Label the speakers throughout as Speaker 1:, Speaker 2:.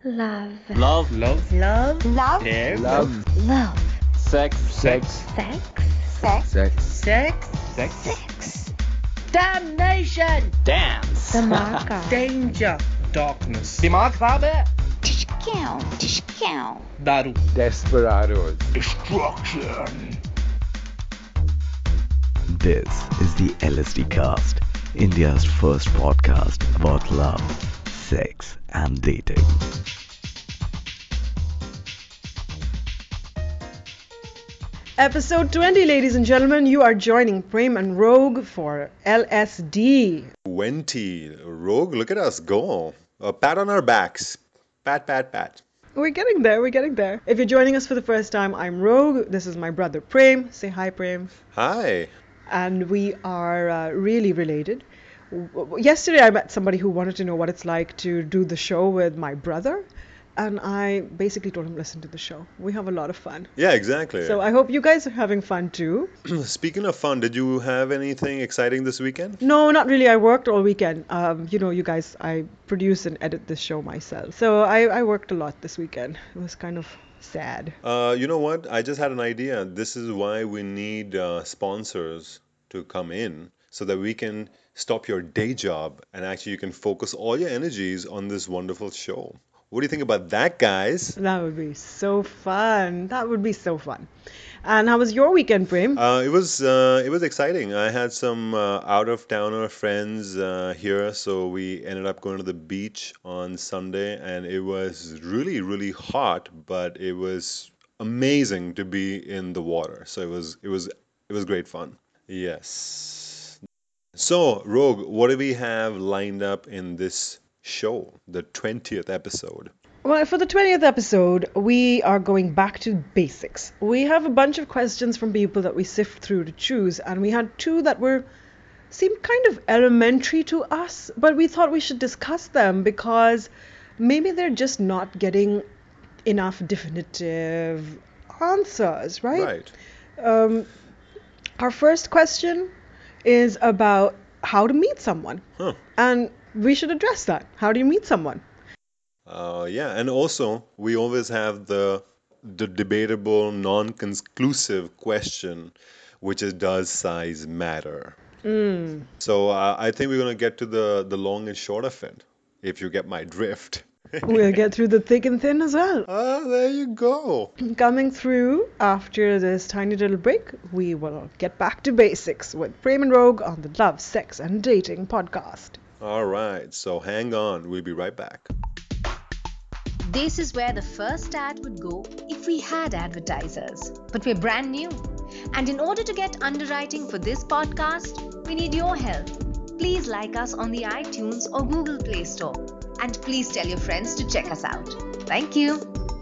Speaker 1: Love.
Speaker 2: Love,
Speaker 3: Love,
Speaker 4: Love,
Speaker 1: Love.
Speaker 3: care,
Speaker 2: love,
Speaker 1: Love.
Speaker 2: sex,
Speaker 3: sex,
Speaker 1: Sex.
Speaker 3: sex,
Speaker 4: sex,
Speaker 3: sex,
Speaker 1: Sex.
Speaker 4: damnation,
Speaker 2: dance.
Speaker 1: Dhamaka.
Speaker 4: danger, darkness, दिमाग खराब है,
Speaker 1: Tishkow. Tishkow.
Speaker 4: दारू,
Speaker 3: desperados.
Speaker 4: destruction.
Speaker 5: This is the LSD Cast, India's first podcast about love, sex, and dating.
Speaker 6: Episode 20, ladies and gentlemen. You are joining Prem and Rogue for LSD.
Speaker 7: 20. Rogue, look at us go. A pat on our backs. Pat, pat, pat.
Speaker 6: We're getting there, we're getting there. If you're joining us for the first time, I'm Rogue. This is my brother Prem. Say hi, Prem.
Speaker 7: Hi.
Speaker 6: And we are really related. Yesterday, I met somebody who wanted to know what it's like to do the show with my brother. And I basically told him, listen to the show. We have a lot of fun.
Speaker 7: Yeah, exactly.
Speaker 6: So I hope you guys are having fun too.
Speaker 7: Speaking of fun, did you have anything exciting this weekend?
Speaker 6: No, not really. I worked all weekend. You guys, I produce and edit this show myself. So I worked a lot this weekend. It was kind of sad.
Speaker 7: You know what? I just had an idea. This is why we need sponsors to come in so that we can stop your day job and actually you can focus all your energies on this wonderful show. What do you think about that, guys?
Speaker 6: That would be so fun. That would be so fun. And how was your weekend, Prem?
Speaker 7: It was exciting. I had some out of towner friends here, so we ended up going to the beach on Sunday, and it was really really hot, but it was amazing to be in the water. So it was great fun. Yes. So, Rogue, what do we have lined up in this show, the 20th episode?
Speaker 6: Well, for the 20th episode, we are going back to basics. We have a bunch of questions from people that we sift through to choose, and we had two that seemed kind of elementary to us, but we thought we should discuss them because maybe they're just not getting enough definitive answers, right?
Speaker 7: Right.
Speaker 6: Um, our first question is about how to meet someone,
Speaker 7: Huh.
Speaker 6: and we should address that. How do you meet someone?
Speaker 7: Yeah, and also we always have the debatable, non-conclusive question, which is does size matter? So I think we're gonna get to the long and short of it, if you get my drift.
Speaker 6: We'll get through the thick and thin as well.
Speaker 7: Ah, there you go.
Speaker 6: Coming through after this tiny little break, we will get back to basics with Prem and Rogue on the Love, Sex, and Dating podcast.
Speaker 7: All right, so hang on, we'll be right back.
Speaker 8: This is where the first ad would go if we had advertisers. But we're brand new. And in order to get underwriting for this podcast, we need your help. Please like us on the iTunes or Google Play Store. And please tell your friends to check us out. Thank you.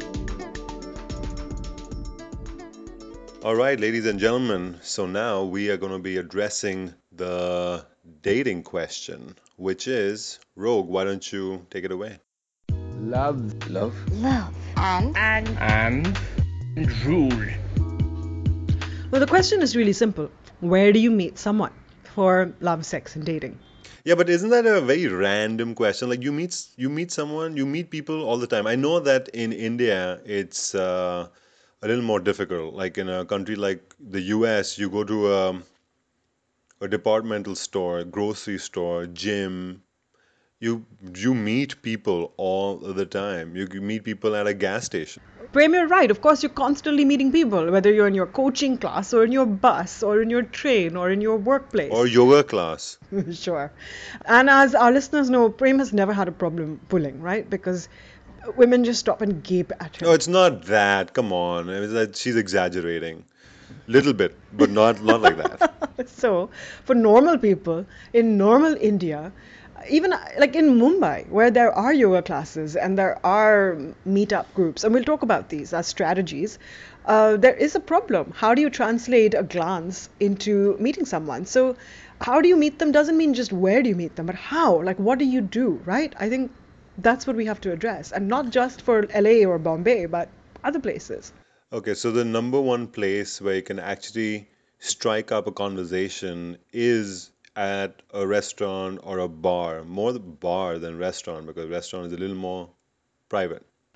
Speaker 7: All right, ladies and gentlemen, so now we are going to be addressing the dating question, which is, Rogue, why don't you take it away?
Speaker 3: Love,
Speaker 4: Love
Speaker 1: Love. And
Speaker 4: and rule.
Speaker 6: Well, the question is really simple. Where do you meet someone for love, sex, and dating?
Speaker 7: Yeah, but isn't that a very random question? Like you meet someone, you meet people all the time. I know that in India it's a little more difficult. Like in a country like the US, you go to a departmental store, grocery store, gym. You meet people all the time. You meet people at a gas station.
Speaker 6: Prem, you're right. Of course, you're constantly meeting people, whether you're in your coaching class or in your bus or in your train or in your workplace.
Speaker 7: Or yoga class.
Speaker 6: Sure. And as our listeners know, Prem has never had a problem pulling, right? Because women just stop and gape at him.
Speaker 7: No, it's not that. Come on. I mean, she's exaggerating. Little bit, but not like that.
Speaker 6: So, for normal people in normal India, even like in Mumbai, where there are yoga classes and there are meetup groups, and we'll talk about these as strategies, there is a problem. How do you translate a glance into meeting someone? So, how do you meet them doesn't mean just where do you meet them, but how? Like, what do you do, right? I think that's what we have to address, and not just for LA or Bombay, but other places.
Speaker 7: Okay, so the number one place where you can actually strike up a conversation is at a restaurant or a bar. More the bar than restaurant because restaurant is a little more private.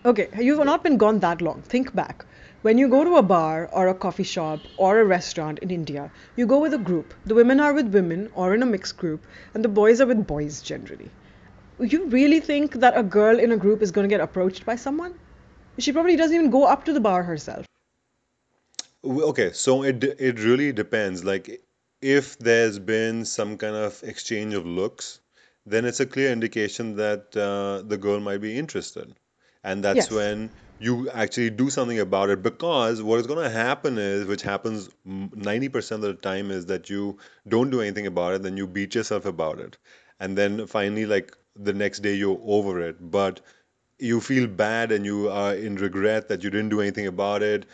Speaker 6: Okay, you've not been gone that long. Think back. When you go to a bar or a coffee shop or a restaurant in India, you go with a group. The women are with women or in a mixed group, and the boys are with boys generally. You really think that a girl in a group is going to get approached by someone? She probably doesn't even go up to the bar herself.
Speaker 7: Okay, so it really depends. Like, if there's been some kind of exchange of looks, then it's a clear indication that the girl might be interested. And that's
Speaker 6: Yes.
Speaker 7: when you actually do something about it, because what is going to happen is, which happens 90% of the time, is that you don't do anything about it, then you beat yourself about it. And then finally, like the next day, you're over it. But you feel bad and you are in regret that you didn't do anything about it.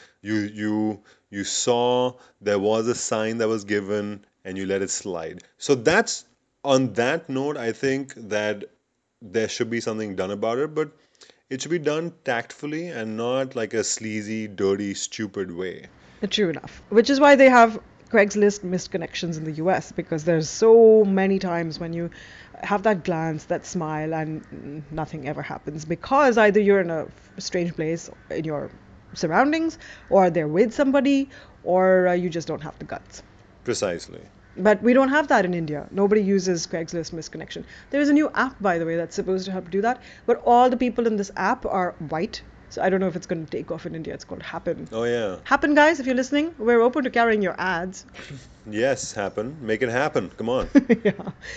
Speaker 7: You saw there was a sign that was given and you let it slide. So that's, on that note, I think that there should be something done about it, but it should be done tactfully and not like a sleazy, dirty, stupid way.
Speaker 6: True enough. Which is why they have Craigslist missed connections in the US, because there's so many times when you have that glance, that smile, and nothing ever happens, because either you're in a strange place in your surroundings, or they're with somebody, or you just don't have the guts.
Speaker 7: Precisely.
Speaker 6: But we don't have that in India. Nobody uses Craigslist missed connection. There is a new app, by the way, that's supposed to help do that. But all the people in this app are white. So I don't know if it's going to take off in India. It's called Happen.
Speaker 7: Oh, yeah.
Speaker 6: Happen, guys, if you're listening, we're open to carrying your ads.
Speaker 7: Yes, happen. Make it happen. Come on.
Speaker 6: Yeah.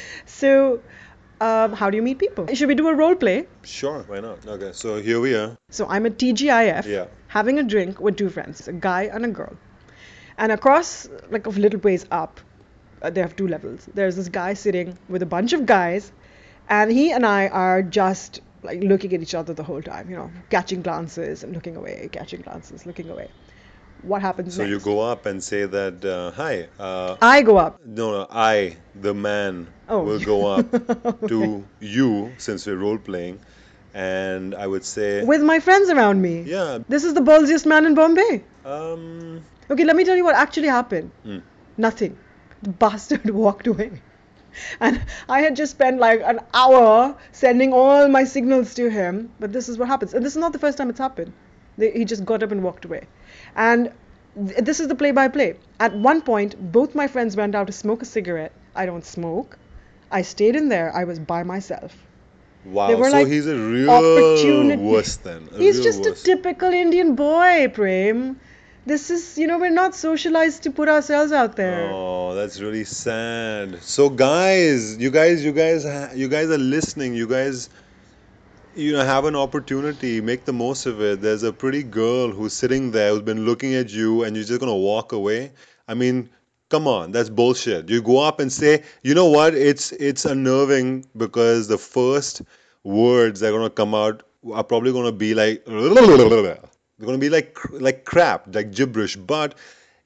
Speaker 6: So, how do you meet people? Should we do a role play?
Speaker 7: Sure, why not? Okay, so here we are.
Speaker 6: So I'm at TGIF,
Speaker 7: Yeah.
Speaker 6: having a drink with two friends, a guy and a girl. And across, like a little ways up, they have two levels. There's this guy sitting with a bunch of guys, and he and I are just like looking at each other the whole time, catching glances and looking away, catching glances, looking away. What happens
Speaker 7: So
Speaker 6: next?
Speaker 7: you go up and say that, hi,
Speaker 6: I go up.
Speaker 7: no, I, the man,
Speaker 6: Oh.
Speaker 7: will go up to you, since we're role playing, and I would say,
Speaker 6: With my friends around me.
Speaker 7: yeah,
Speaker 6: This is the ballsiest man in Bombay.
Speaker 7: um,
Speaker 6: Okay, let me tell you what actually happened.
Speaker 7: Hmm.
Speaker 6: Nothing. The bastard walked away. And I had just spent like an hour sending all my signals to him, but this is what happens. And this is not the first time it's happened. He just got up and walked away. And this is the play-by-play. At one point, both my friends went out to smoke a cigarette. I don't smoke. I stayed in there. I was by myself.
Speaker 7: wow,
Speaker 6: They were
Speaker 7: so
Speaker 6: like
Speaker 7: he's a real
Speaker 6: opportunity.
Speaker 7: wuss then.
Speaker 6: He's
Speaker 7: real
Speaker 6: just
Speaker 7: wuss.
Speaker 6: a typical Indian boy, Prem. This is, we're not socialized to put ourselves out there.
Speaker 7: Oh, that's really sad. So guys, you guys are listening. You guys, have an opportunity. Make the most of it. There's a pretty girl who's sitting there who's been looking at you, and you're just gonna walk away. I mean, come on, that's bullshit. You go up and say, you know what? It's unnerving, because the first words that are gonna come out are probably gonna be like they're gonna be like crap, like gibberish. But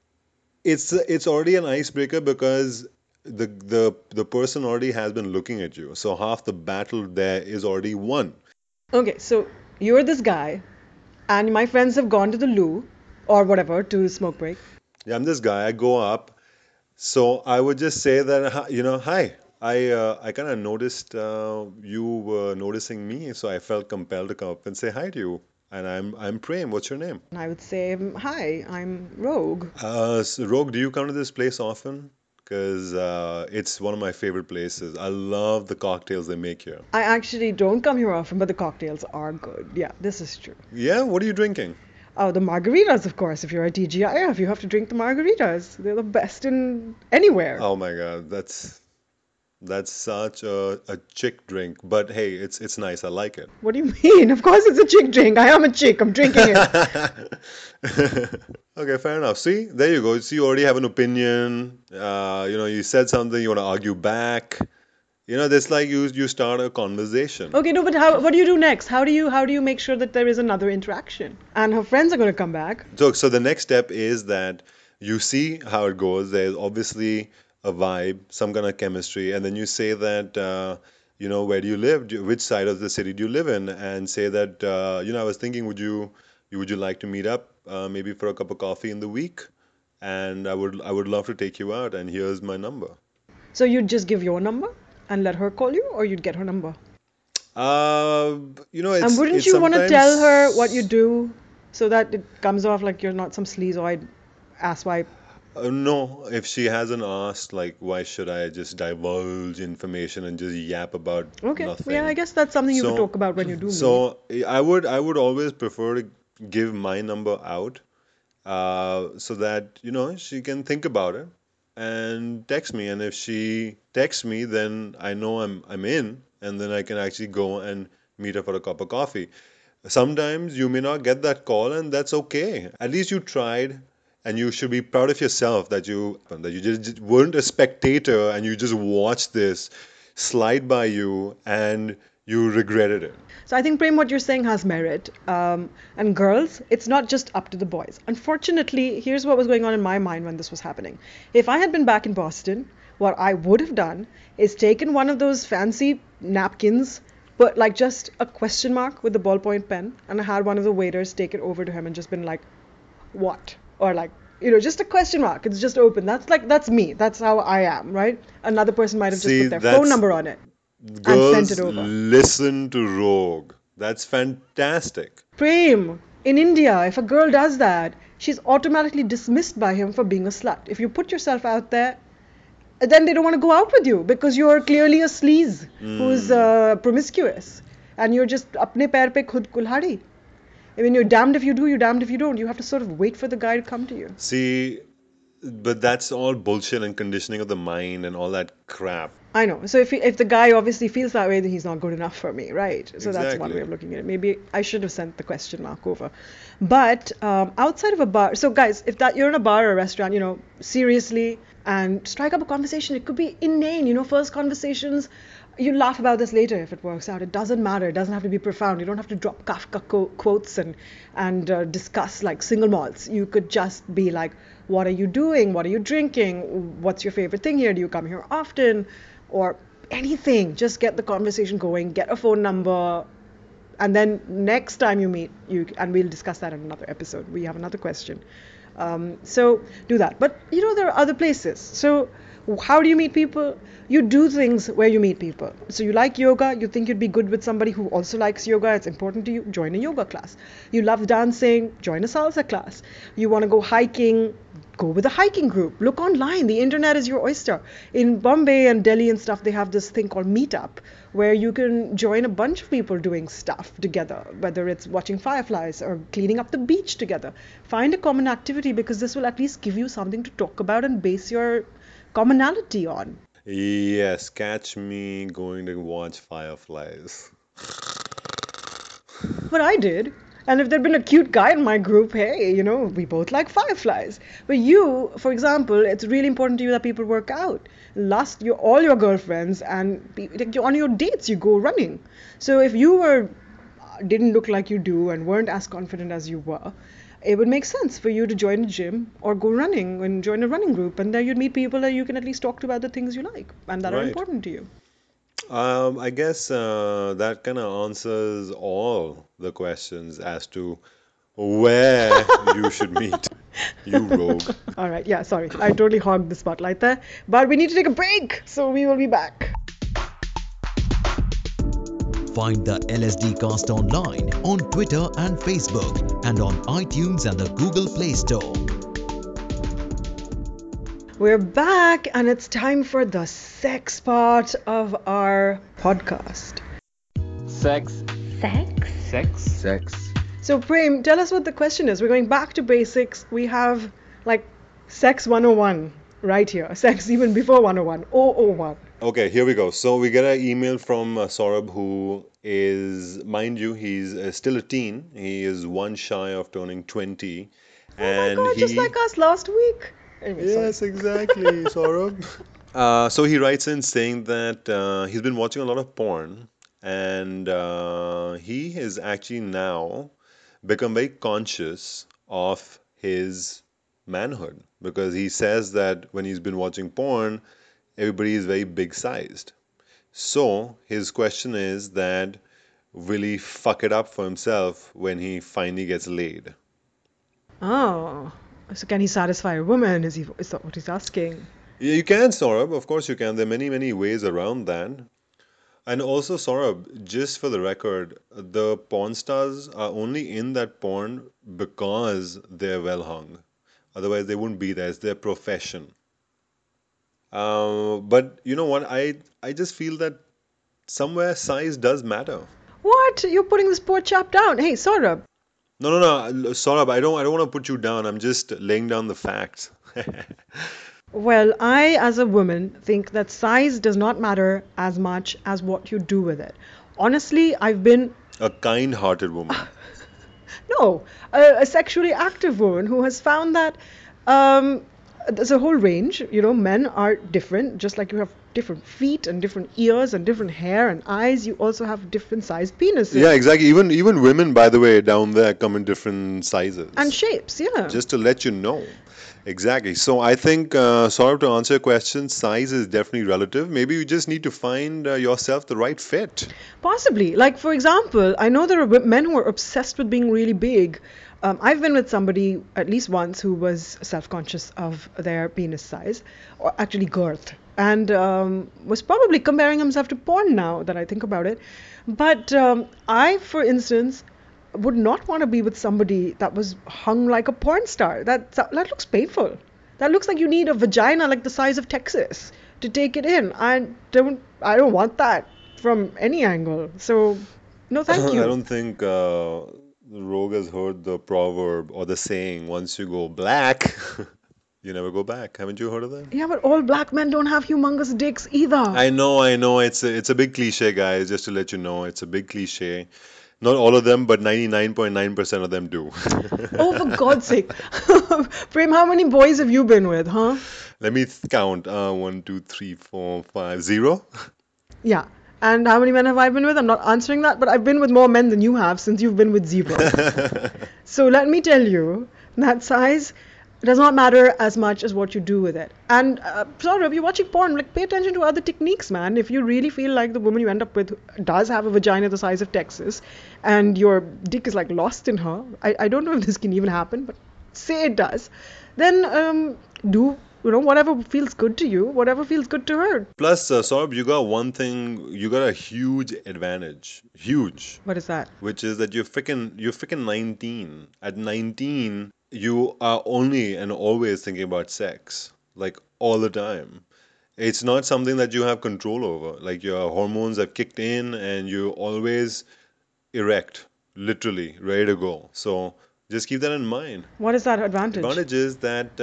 Speaker 7: it's already an icebreaker, because the person already has been looking at you. So half the battle there is already won.
Speaker 6: Okay, so you're this guy, and my friends have gone to the loo or whatever to smoke break.
Speaker 7: Yeah, I'm this guy. I go up. So I would just say that, hi. I kind of noticed you were noticing me, so I felt compelled to come up and say hi to you. And I'm Prem. What's your name?
Speaker 6: And I would say, hi, I'm Rogue.
Speaker 7: So Rogue, do you come to this place often? Because it's one of my favorite places. I love the cocktails they make here.
Speaker 6: I actually don't come here often, but the cocktails are good. Yeah, this is true.
Speaker 7: Yeah, what are you drinking?
Speaker 6: Oh, the margaritas, of course. If you're a TGIF, you have to drink the margaritas. They're the best in anywhere.
Speaker 7: Oh my God, that's such a chick drink. But hey, it's nice. I like it.
Speaker 6: What do you mean? Of course it's a chick drink. I am a chick. I'm drinking it.
Speaker 7: Okay, fair enough. See, there you go. See, you already have an opinion. You said something, you want to argue back. That's like you start a conversation.
Speaker 6: Okay, no, but what do you do next? How do you make sure that there is another interaction? And her friends are going to come back.
Speaker 7: So the next step is that you see how it goes. There's obviously a vibe, some kind of chemistry, and then you say that, where do you live? Which side of the city do you live in? And say that, I was thinking, would you like to meet up, maybe for a cup of coffee in the week? And I would love to take you out, and here's my number.
Speaker 6: So you'd just give your number and let her call you, or you'd get her number? And
Speaker 7: it's
Speaker 6: wouldn't
Speaker 7: it's
Speaker 6: you want to tell her what you
Speaker 7: sometimes.
Speaker 6: do so that it comes off like you're not some sleazoid asswipe?
Speaker 7: No, if she hasn't asked, like, why should I just divulge information and just yap about
Speaker 6: Okay, yeah, I
Speaker 7: nothing?
Speaker 6: guess that's something you could
Speaker 7: So,
Speaker 6: talk about when you do meet.
Speaker 7: so I would always prefer to give my number out, so that she can think about it and text me. And if she texts me, then I know I'm in, and then I can actually go and meet her for a cup of coffee. Sometimes you may not get that call, and that's okay. At least you tried, and you should be proud of yourself that you just weren't a spectator and you just watched this slide by you and you regretted it.
Speaker 6: So I think, Prem, what you're saying has merit. And girls, it's not just up to the boys. Unfortunately, here's what was going on in my mind when this was happening. If I had been back in Boston, what I would have done is taken one of those fancy napkins, but like just a question mark with the ballpoint pen, and I had one of the waiters take it over to him and just been like, what? Or like, just a question mark. It's just open. That's me. That's how I am, right? Another person might have just
Speaker 7: See,
Speaker 6: put their phone
Speaker 7: that's
Speaker 6: number on it and sent it
Speaker 7: girls
Speaker 6: over.
Speaker 7: listen to Rogue. That's fantastic.
Speaker 6: Prem, in India, if a girl does that, she's automatically dismissed by him for being a slut. If you put yourself out there, then they don't want to go out with you because you're clearly a sleaze who's promiscuous and you're just apne pair pe khud kulhadi. I mean, you're damned if you do, you're damned if you don't. You have to sort of wait for the guy to come to you.
Speaker 7: See, but that's all bullshit and conditioning of the mind and all that crap.
Speaker 6: I know. So if the guy obviously feels that way, then he's not good enough for me, right? So that's one way
Speaker 7: Exactly.
Speaker 6: of looking at it. Maybe I should have sent the question mark over. But outside of a bar, so guys, if that you're in a bar or a restaurant, seriously, and strike up a conversation. It could be inane, first conversations. You laugh about this later if it works out. It doesn't matter. It doesn't have to be profound. You don't have to drop Kafka quotes and discuss like single malts. You could just be like, what are you doing? What are you drinking? What's your favorite thing here? Do you come here often? Or anything. Just get the conversation going. Get a phone number. And then next time you meet, and we'll discuss that in another episode. We have another question. So do that. But there are other places. So how do you meet people? You do things where you meet people. So you like yoga, you think you'd be good with somebody who also likes yoga, it's important to you, join a yoga class. You love dancing, join a salsa class. You want to go hiking, go with a hiking group. Look online, the internet is your oyster. In Bombay and Delhi and stuff, they have this thing called Meetup, where you can join a bunch of people doing stuff together, whether it's watching fireflies or cleaning up the beach together. Find a common activity because this will at least give you something to talk about and base your commonality on.
Speaker 7: Yes, catch me going to watch fireflies.
Speaker 6: What I did. And if there'd been a cute guy in my group, hey, we both like fireflies. But you, for example, it's really important to you that people work out. Last all your girlfriends and on your dates, you go running. So if you didn't look like you do and weren't as confident as you were, it would make sense for you to join a gym or go running and join a running group. And there you'd meet people that you can at least talk to about the things you like and that are
Speaker 7: Right.
Speaker 6: important to you.
Speaker 7: I guess that kind of answers all the questions as to where you should meet. You rogue.
Speaker 6: All right, yeah, sorry. I totally hogged the spotlight there. But we need to take a break, so we will be back.
Speaker 2: Find the LSD Cast online on Twitter and Facebook and on iTunes and the Google Play Store.
Speaker 6: We're back, and it's time for the sex part of our podcast.
Speaker 3: Sex.
Speaker 1: Sex.
Speaker 4: Sex.
Speaker 3: Sex.
Speaker 6: So, Prem, tell us what the question is. We're going back to basics. We have, like, Sex 101 right here. Sex even before 101. 001.
Speaker 7: Okay, here we go. So we get an email from Saurabh, who is, mind you, he's still a teen. He is one shy of turning 20.
Speaker 6: Oh my
Speaker 7: And
Speaker 6: God, just like us last week. Anyway, sorry.
Speaker 7: Yes, exactly, Saurabh. So he writes in saying that he's been watching a lot of porn, and he has actually now become very conscious of his manhood, because he says that when he's been watching porn, everybody is very big sized. So his question is that will he fuck it up for himself when he finally gets laid?
Speaker 6: Oh, so can he satisfy a woman? Is that what he's asking?
Speaker 7: Yeah, you can, Saurabh. Of course you can. There are many, many ways around that. And also, Saurabh, just for the record, the porn stars are only in that porn because they're well hung. Otherwise, they wouldn't be there. It's their profession. But you know what? I just feel that somewhere size does matter.
Speaker 6: What? You're putting this poor chap down. Hey, Saurabh.
Speaker 7: No, no, no, Saurabh, I don't want to put you down. I'm just laying down the facts.
Speaker 6: Well, I, as a woman, think that size does not matter as much as what you do with it. Honestly, I've been,
Speaker 7: A kind-hearted woman.
Speaker 6: no, a sexually active woman who has found that there's a whole range. Men are different, just like you have different feet and different ears and different hair and eyes. You also have different sized penises
Speaker 7: Yeah, exactly. Even women, by the way, down there come in different sizes.
Speaker 6: and shapes. Yeah.
Speaker 7: Just to let you know. Exactly. So I think, Saurabh, to answer your question, size is definitely relative. Maybe you just need to find yourself the right fit.
Speaker 6: Possibly. Like, for example, I know there are men who are obsessed with being really big. I've been with somebody at least once who was self-conscious of their penis size, or actually girth, and was probably comparing himself to porn now that I think about it. But I, for instance, would not want to be with somebody that was hung like a porn star. That looks painful. That looks like you need a vagina like the size of Texas to take it in. I don't want that from any angle. So no, thank
Speaker 7: I
Speaker 6: you.
Speaker 7: don't think Rogue has heard the proverb or the saying, once you go black, you never go back. Haven't you heard of that?
Speaker 6: Yeah, but all black men don't have humongous dicks either.
Speaker 7: I know. It's a big cliche, guys. Just to let you know, it's a big cliche. Not all of them, but 99.9% of them do.
Speaker 6: Oh, for God's sake. Prem, how many boys have you been with, huh?
Speaker 7: Let me count. 1, 2, 3, 4, 5, 0.
Speaker 6: Yeah. And how many men have I been with? I'm not answering that, but I've been with more men than you have since you've been with 0. So let me tell you that size does not matter as much as what you do with it. And sort of, you're watching porn, like pay attention to other techniques, man. If you really feel like the woman you end up with does have a vagina the size of Texas, and your dick is like lost in her, I don't know if this can even happen, but say it does, then do whatever feels good to you, whatever feels good to her.
Speaker 7: Plus, Saurabh, you got one thing, you got a huge advantage. Huge.
Speaker 6: What is that?
Speaker 7: Which is that you're freaking 19. At 19, you are only and always thinking about sex, like all the time. It's not something that you have control over. Like your hormones have kicked in and you're always erect, literally ready to go. So just keep that in mind.
Speaker 6: What is that advantage?
Speaker 7: Advantage is that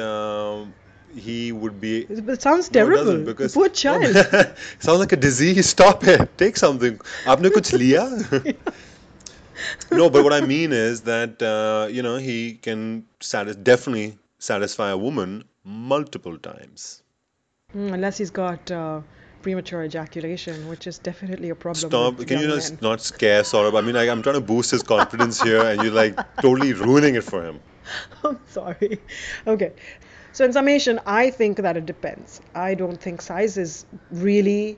Speaker 7: he would be.
Speaker 6: It sounds
Speaker 7: No, it
Speaker 6: terrible.
Speaker 7: doesn't, because
Speaker 6: Poor child.
Speaker 7: sounds like a disease. Stop it. Take something. आपने कुछ लिया? No, but what I mean is that he can definitely satisfy a woman multiple times.
Speaker 6: Unless he's got premature ejaculation, which is definitely a problem.
Speaker 7: Stop.
Speaker 6: with
Speaker 7: Can you
Speaker 6: young
Speaker 7: just
Speaker 6: men.
Speaker 7: not scare Saurabh? I mean, I'm trying to boost his confidence here, and you're like totally ruining it for him.
Speaker 6: I'm sorry. Okay. So in summation, I think that it depends. I don't think size is really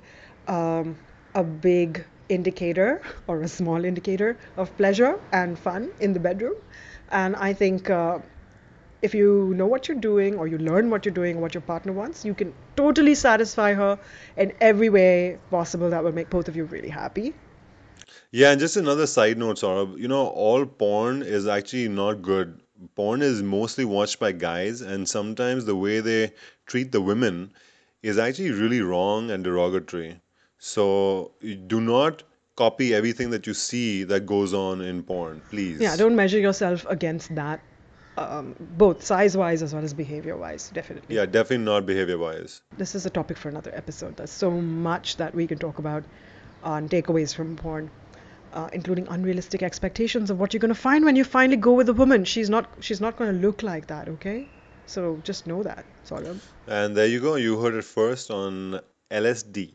Speaker 6: a big indicator or a small indicator of pleasure and fun in the bedroom. And I think if you know what you're doing, or you learn what you're doing, what your partner wants, you can totally satisfy her in every way possible that will make both of you really happy.
Speaker 7: Yeah, and just another side note, Saurabh, all porn is actually not good. Porn is mostly watched by guys, and sometimes the way they treat the women is actually really wrong and derogatory. So you do not copy everything that you see that goes on in porn, please.
Speaker 6: Yeah, don't measure yourself against that, both size-wise as well as behavior-wise, definitely.
Speaker 7: Yeah, definitely not behavior wise.
Speaker 6: This is a topic for another episode. There's so much that we can talk about on takeaways from porn, including unrealistic expectations of what you're going to find when you finally go with a woman. She's not going to look like that, okay? So just know that, sort of.
Speaker 7: And there you go. You heard it first on LSD.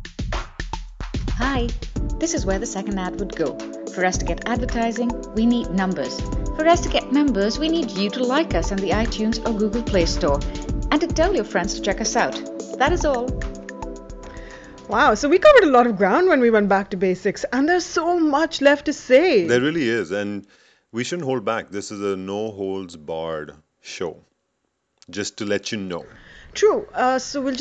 Speaker 1: Hi, this is where the second ad would go. For us to get advertising, we need numbers. For us to get members, we need you to like us on the iTunes or Google Play Store, and to tell your friends to check us out. That is all.
Speaker 6: Wow, so we covered a lot of ground when we went back to basics, and there's so much left to say.
Speaker 7: There really is. And we shouldn't hold back. This is a no holds barred show. Just to let you know.
Speaker 6: True. So we'll just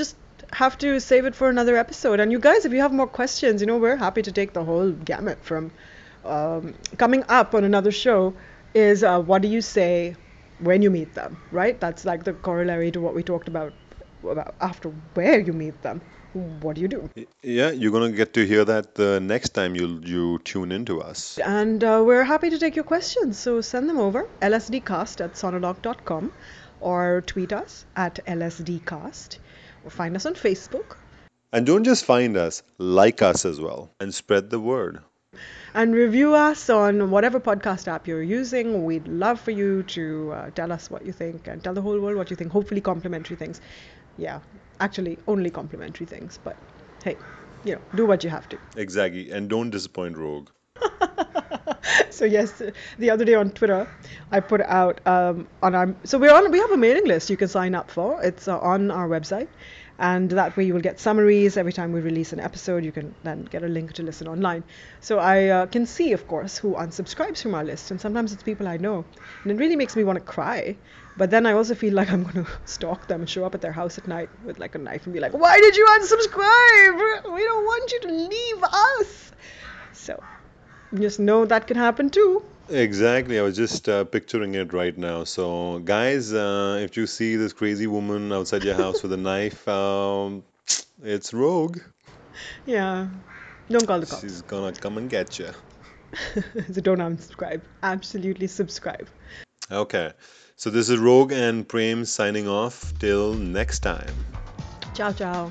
Speaker 6: have to save it for another episode. And you guys, if you have more questions, we're happy to take the whole gamut from coming up on another show is what do you say when you meet them, right? That's like the corollary to what we talked about after where you meet them. What do you do?
Speaker 7: Yeah, you're gonna get to hear that the next time you tune into us.
Speaker 6: And we're happy to take your questions. So send them over, lsdcast@sonolog.com, or tweet us at lsdcast, or find us on Facebook.
Speaker 7: And don't just find us, like us as well, and spread the word.
Speaker 6: And review us on whatever podcast app you're using. We'd love for you to tell us what you think and tell the whole world what you think. Hopefully complimentary things. Yeah, actually only complimentary things. But hey, do what you have to.
Speaker 7: Exactly. And don't disappoint Rogue.
Speaker 6: So yes, the other day on Twitter, I put out on our. So we have a mailing list you can sign up for. It's on our website. And that way you will get summaries every time we release an episode. You can then get a link to listen online. So I can see, of course, who unsubscribes from our list. And sometimes it's people I know. And it really makes me want to cry. But then I also feel like I'm going to stalk them and show up at their house at night with like a knife and be like, why did you unsubscribe? We don't want you to leave us. So just know that can happen too.
Speaker 7: Exactly. I was just picturing it right now. So, guys, if you see this crazy woman outside your house with a knife, it's Rogue.
Speaker 6: Yeah. Don't call the cops.
Speaker 7: She's gonna come and get you.
Speaker 6: So don't unsubscribe. Absolutely subscribe.
Speaker 7: Okay. So this is Rogue and Prem signing off. Till next time.
Speaker 6: Ciao, ciao.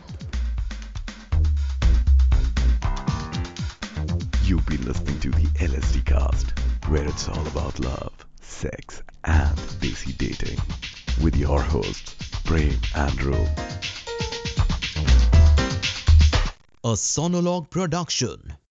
Speaker 5: You've been listening to the LSD Cast, where it's all about love, sex, and desi dating, with your hosts, Prem and Rogue.
Speaker 2: A Sonolog production.